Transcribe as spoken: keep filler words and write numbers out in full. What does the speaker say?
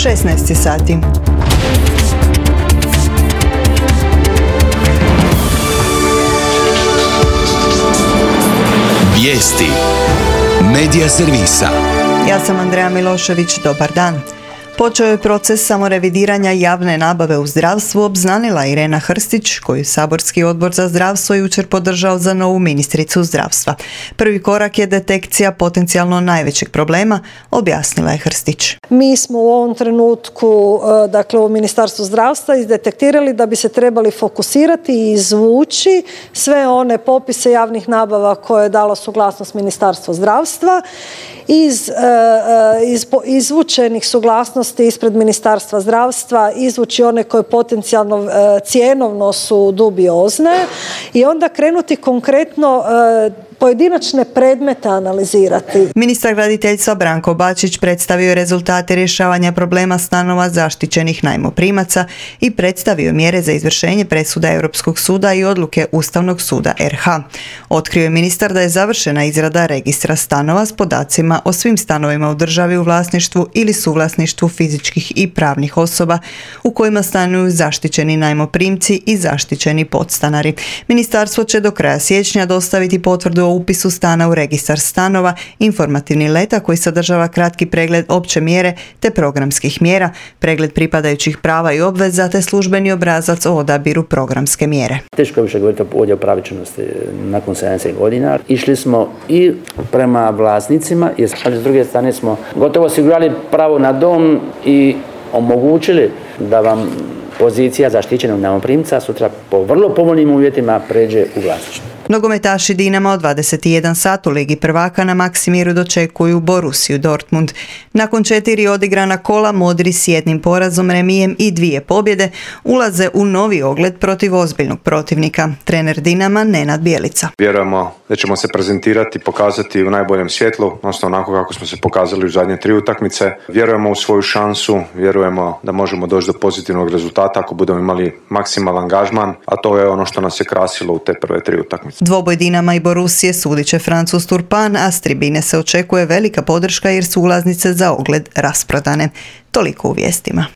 šesnaest sati. Vijesti Medija servisa. Ja sam Andreja Milošević, dobar dan. Počeo je proces samorevidiranja javne nabave u zdravstvu, obznanila Irena Hrstić, koju saborski odbor za zdravstvo jučer podržao za novu ministricu zdravstva. Prvi korak je detekcija potencijalno najvećeg problema, objasnila je Hrstić. Mi smo u ovom trenutku, dakle u Ministarstvu zdravstva, izdetektirali da bi se trebali fokusirati i izvući sve one popise javnih nabava koje je dalo suglasnost Ministarstvo zdravstva. Iz, iz izvučenih suglasnosti ispred Ministarstva zdravstva izvući one koje potencijalno cjenovno su dubiozne i onda krenuti konkretno pojedinačne predmete analizirati. Ministar graditeljstva Branko Bačić predstavio je rezultate rješavanja problema stanova zaštićenih najmoprimaca i predstavio mjere za izvršenje presuda Europskog suda i odluke Ustavnog suda R H. Otkrio je ministar da je završena izrada registra stanova s podacima o svim stanovima u državi u vlasništvu ili suvlasništvu fizičkih i pravnih osoba u kojima stanuju zaštićeni najmoprimci i zaštićeni podstanari. Ministarstvo će do kraja siječnja dostaviti potvrdu o upisu stana u registar stanova, informativni letak koji sadržava kratki pregled opće mjere te programskih mjera, pregled pripadajućih prava i obveza te službeni obrazac o odabiru programske mjere. Teško je više govoriti ovdje o pravičnosti nakon sedamdeset godina. Išli smo i prema vlasnicima, ali s druge strane smo gotovo osigurali pravo na dom i omogućili da vam pozicija zaštićenog najmoprimca sutra po vrlo povoljnim uvjetima pređe u vlasništvo. Nogometaši Dinama od dvadeset jedan sat u Ligi prvaka na Maksimiru dočekuju Borussiju Dortmund. Nakon četiri odigrana kola Modri s jednim porazom, remijem i dvije pobjede ulaze u novi ogled protiv ozbiljnog protivnika. Trener Dinama Nenad Bjelica. Vjerujemo da ćemo se prezentirati, pokazati u najboljem svjetlu, odnosno onako kako smo se pokazali u zadnje tri utakmice. Vjerujemo u svoju šansu, vjerujemo da možemo doći do pozitivnog rezultata ako budemo imali maksimalan angažman, a to je ono što nas je krasilo u te prve tri utakmice. Dvoboj Dinama i Borussije sudit će Francuz Turpan, a s tribine se očekuje velika podrška jer su ulaznice za ogled rasprodane. Toliko u vijestima.